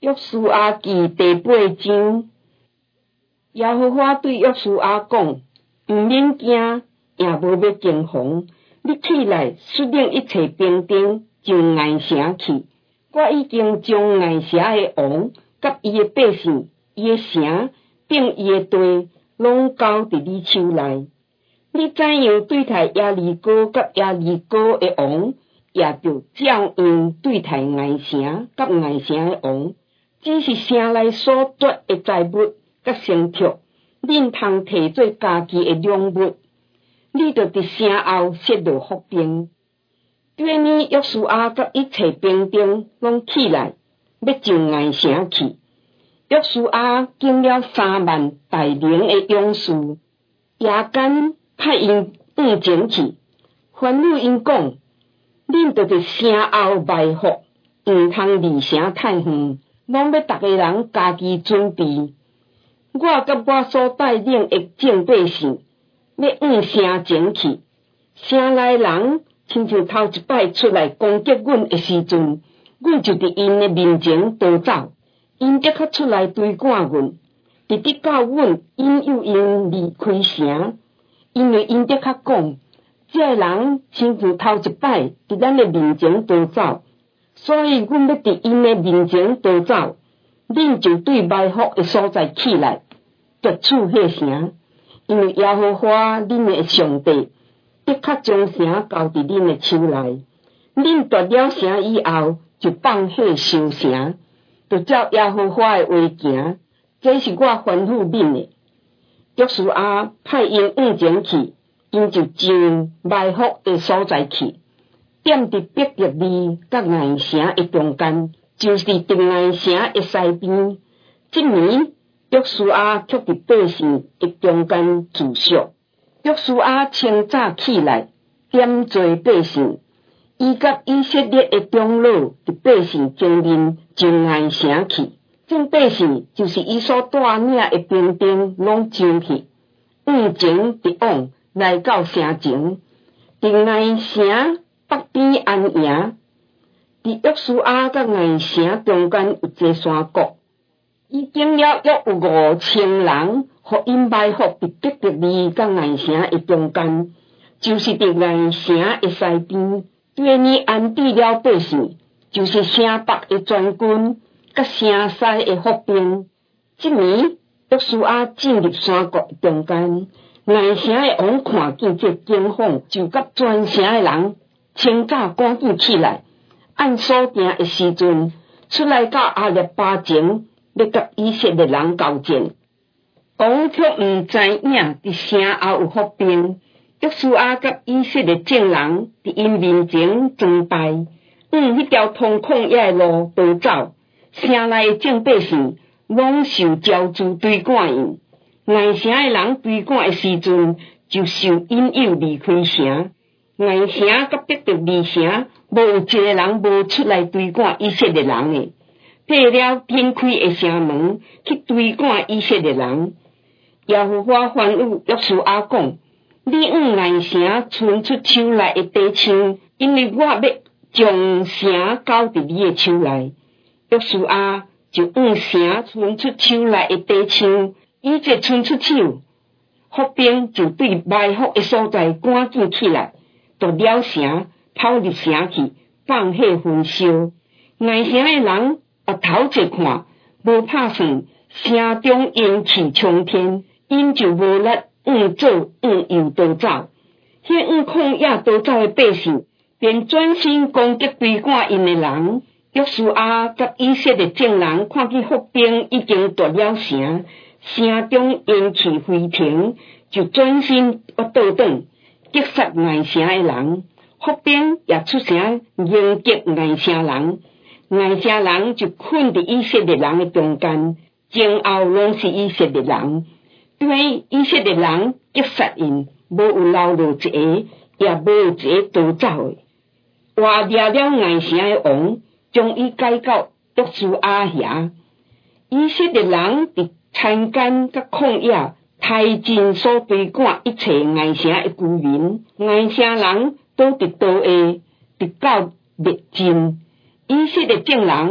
约书亚记第8章，耶和华对约书亚讲：毋免惊，也无要惊慌。你起来，率领一切兵丁上艾城去。我已经将艾城的王甲伊的百姓、伊的城并伊的地，拢交伫你手内。你怎样对待耶利哥甲耶利哥的王，也着照样对待艾城甲艾城的王。只是城内所夺的财物甲牲畜，恁通摕做家己的粮物。你着伫城后设落伏兵。第二年，约书亚甲一切兵丁拢起来，要上艾城去。约书亚经了3万大能的勇士，夜间派因往前去，吩咐因讲：恁着伫城后埋伏，毋通离城太远。拢要逐个人家己准备。我甲我所带领的众百姓，要往城前去。城内人亲像头一摆出来攻击阮的时阵，阮就伫因的面前逃走。因即刻出来追赶阮，直直到阮引诱因离开城。因为因即刻讲，这人亲像头一摆伫咱的面前逃走。所以，阮要伫因的面前逃走，恁就对埋伏的所在起来，夺取迄城。因为耶和华恁的上帝，的确将城交伫恁的手内。恁夺了城以后，就放火烧城，就照耶和华的话行。这是我吩咐恁的。约书亚派因往前去，因就上埋伏的所在去。踮伫伯特利甲艾城的中间，就是伫艾城的西边。即年，约书亚却伫百姓的中间住宿。约书亚清早起来，点做百姓，伊甲以色列的长老伫百姓前面上艾城去。众百姓就是伊所带领的兵丁，拢上去，往前直往来到城前，伫艾城北边安营。伫约书亚甲艾城中间有一个山谷，已经了约有5000人，互因埋伏伫伯特利甲艾城的中间，就是伫艾城的西边。第二年安置了百姓，就是城北的全军甲城西的伏兵。即年约书亚进入山谷的中间，艾城的王看见这惊慌，就甲全城的人清早赶紧起来，按所定的时阵出来到阿列巴前，要甲以色列人交战。王却毋知影伫城后有伏兵。约书亚甲以色列众人伫因面前战败，迄条通旷野的路逃走。城内的众百姓拢受招致追赶因，艾城的人追赶的时阵就受引诱离开城。艾城甲伯特利城，无有一个人无出来追赶以色列人的，爬了天开的城门去追赶以色列人。耶和华吩咐约书亚讲：你往艾城伸出手内的地枪，因为我要将城交伫你的手内。约书亚就往城伸出手内的地枪，伊一伸出手，伏兵就对埋伏的所在赶紧起来，夺了城，跑入城去，放火焚烧。艾城的人头一看，无拍算，城中烟气冲天，因就无力往左往右逃走。迄往旷野逃走的百姓，便转身攻击追赶因的人。约书亚甲以色列众人看见伏兵已经夺了城，城中烟气飞腾，就转身倒转，击杀艾城的人。伏兵也出城迎击艾城人，艾城人就困伫以色列人的中间，前后拢是以色列人。对以色列人击杀因，无有留落一个，也无有一个逃走的。活掠了艾城的王，将伊解到约书亚遐。以色列人伫田间甲旷野，太尽所追赶一切艾城的居民。艾城人都伫倒下，直到灭尽。以色列众人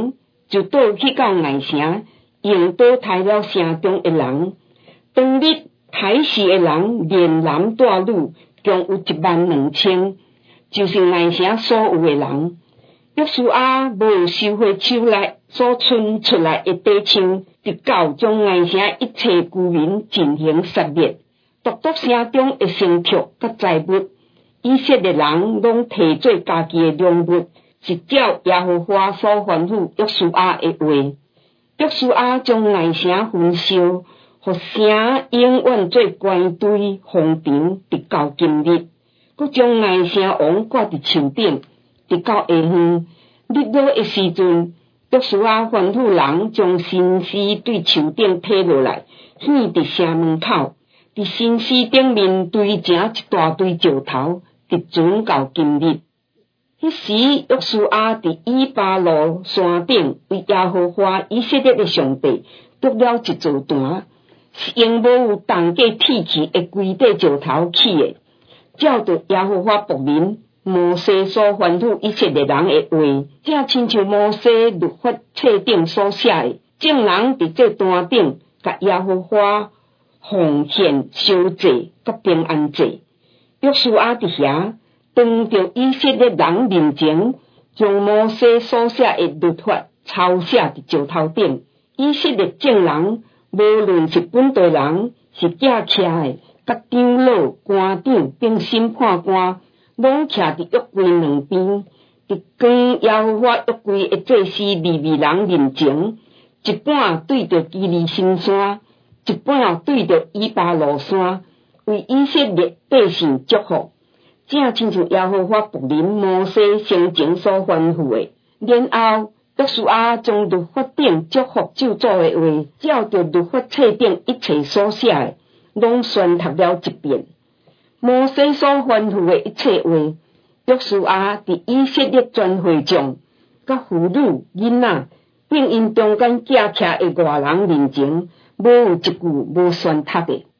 就倒去到外城，用刀杀了城中的人。当日杀死的人，连男带女，共有12000，就是外城所有的人。约书亚无收回手内所伸出来的短枪，直到将外城一切居民进行杀灭，独独城中的牲畜甲财物，以色列人拢摕做家己的良物，是照耶和华所吩咐约书亚的话。约书亚将外城焚烧，互城永远做关堆荒场，直到今日。佮将外城王挂伫树顶，直到下昏日落的时阵，约书亚吩咐人将新尸对树顶摕落来，献伫城门口。伫新尸顶面堆成一大堆石头，直存到今日。迄时，约书亚伫以巴路山顶为耶和华以色列的上帝筑了一座坛，是用无有动过铁器的规块石头起的，照着耶和华仆人摩西所吩咐以色列人的话，正亲像摩西律法册顶所写的，众人伫这坛顶，甲耶和华奉献烧祭甲平安祭。约书亚伫遐当着以色列人面前，将摩西所写的律法抄写伫石头顶。以色列众人，无论是本地人，是寄徛的，甲长老、官长并审判官，拢徛伫约柜两边，伫光耶和华约柜的祭司利未人面前，一半对着基利心山，一半对着以巴路山，为以色列百姓祝福，正亲像耶和华仆人摩西先前所吩咐的。然后约书亚将律法顶祝福咒诅的话，照着律法册顶一切所写的，拢宣读了一遍。摩西所吩咐的一切话，约书亚伫以色列全会众、甲妇女、囡仔，并因中间寄徛的外人面前，无有一句无宣读的。